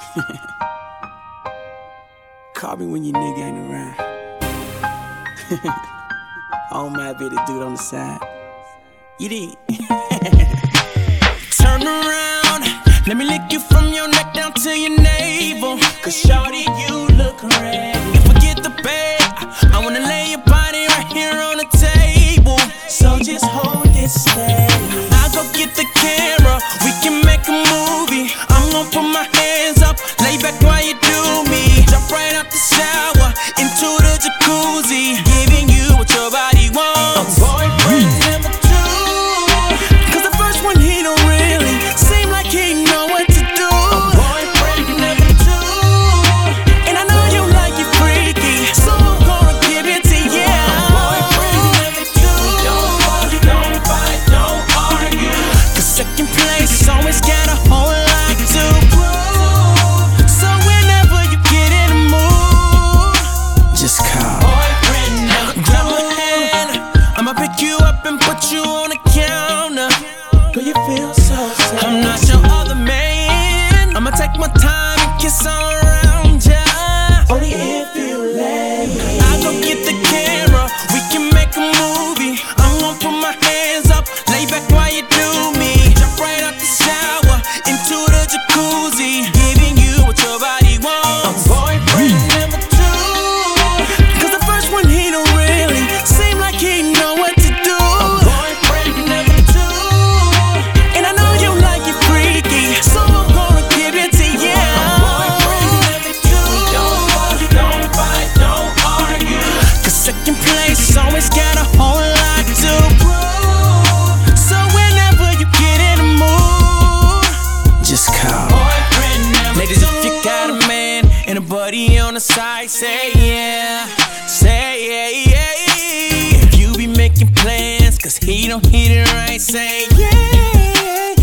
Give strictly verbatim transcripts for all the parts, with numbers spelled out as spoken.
Call me when your nigga ain't around. I don't mind being the dude on the side. You did. Turn around, let me lick you from your neck down to your navel. Cause shawty, you look ready. And forget the bed, I wanna lay your body right here on the table. So just hold it steady. I'll go get the camera, we can make a movie. I'm gonna put my hands up, lay back while you do me. Jump right out the shower, into the jacuzzi, giving you what your body wants. A boyfriend number two, cause the first one he don't really seem like he know what to do. A boyfriend number two, and I know you like it freaky, so I'm gonna give it to you. A boyfriend number two, don't fuss, don't fight, don't argue, cause second place always got a whole lot to prove. So whenever you get in the mood, just call boyfriend number two. Grab my hand, I'ma pick you up and put you on the counter. Girl, you feel so sad. I'm not your other man, I'ma take my time and kiss all around ya. Only if you let me. I'll go get the camera, we can make a movie. I'm gonna put my hands up, lay back while you do me. Jump right out the shower, into the jacuzzi, giving you what your body wants. A boyfriend number two, cause the first one he don't really seem like he know what to do. A boyfriend number two, and I know you like it freaky, so I'm gonna give it to you. A boyfriend number two, don't fuss, don't fight, don't argue, cause second place always got a whole lot to prove. So whenever you get in the mood, just call boyfriend number ladies, two. If you got a man and a buddy on the side, say yeah, say yeah, yeah. If you be making plans cause he don't hit it right, say yeah,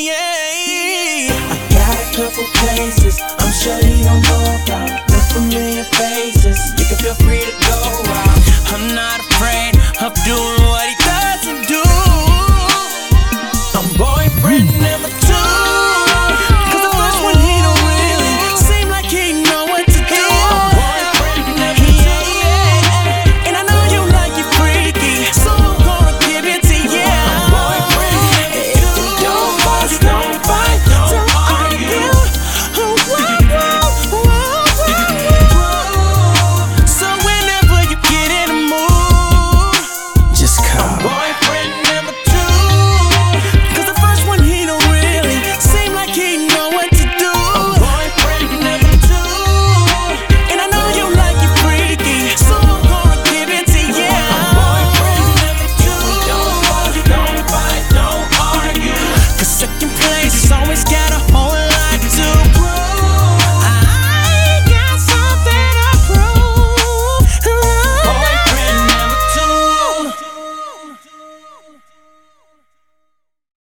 yeah. I got a couple places I'm sure you don't know about, no familiar faces, you can feel free to go out. I'm not afraid of doing what he doesn't do. I'm boyfriend number two, cause the first one he don't really seem like he know what to do. Boyfriend number two, and I know you like it freaky, so I'm gonna give it to you. Boyfriend number two, don't fuss, don't fight, don't argue, so whenever you get in the mood, just call boyfriend number two, cause the first one he don't really seem like he know what to do. Boyfriend number two, and I know you like it freaky, so I'm gonna give it to you. Boyfriend number two, don't fuss, don't fight, don't argue, cause second